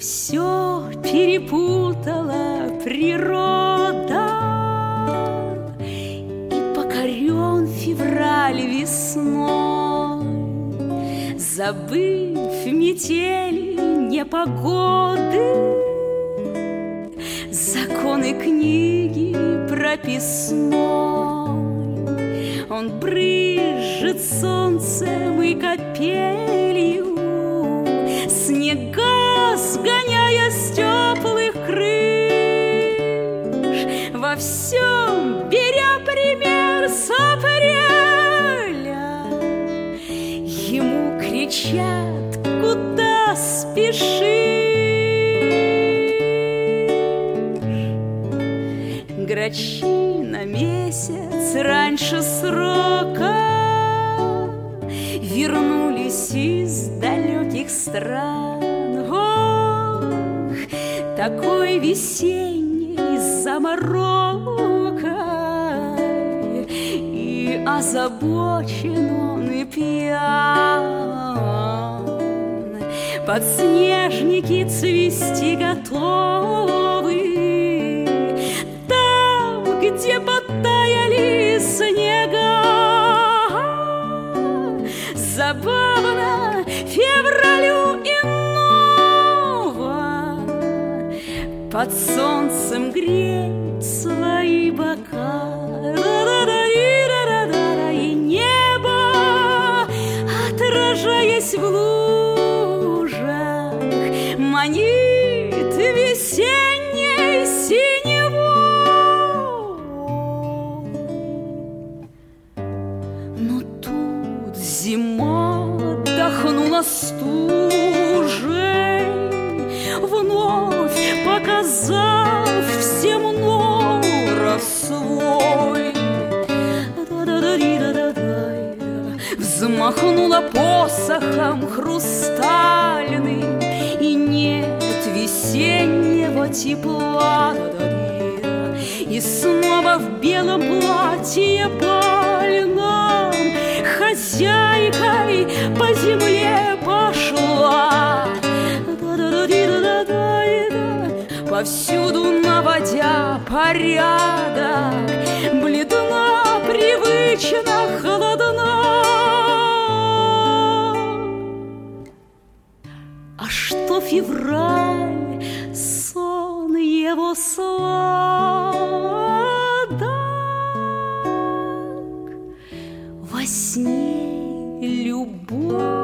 Все перепутала природа, и покорен февраль весной, забыв метели непогоды, законы книги прописной. Он брызжет солнцем и капелью, снега сгоняя с теплых крыш, во всем беря пример с апреля. Ему кричат: куда спешишь? Грачи на месяц раньше срока вернулись из далеких стран. Ох, такой весенней заморокой, и озабочен он и пьян. Подснежники цвести готовы там, где подтаяли снега. Забавно февралю иного под солнцем греть свои бока. И небо, отражаясь в лужах, манит весенней синевой. Но тут зима отдохнула стужей, вновь показав всем норов свой. Взмахнула посохом хрустальным, и нет весеннего тепла. И снова в белом платье бальном хозяйкой по земле пошла, повсюду наводя порядок, бледна, привычно, холодна. А что февраль, сон его сладок, во сне любовь.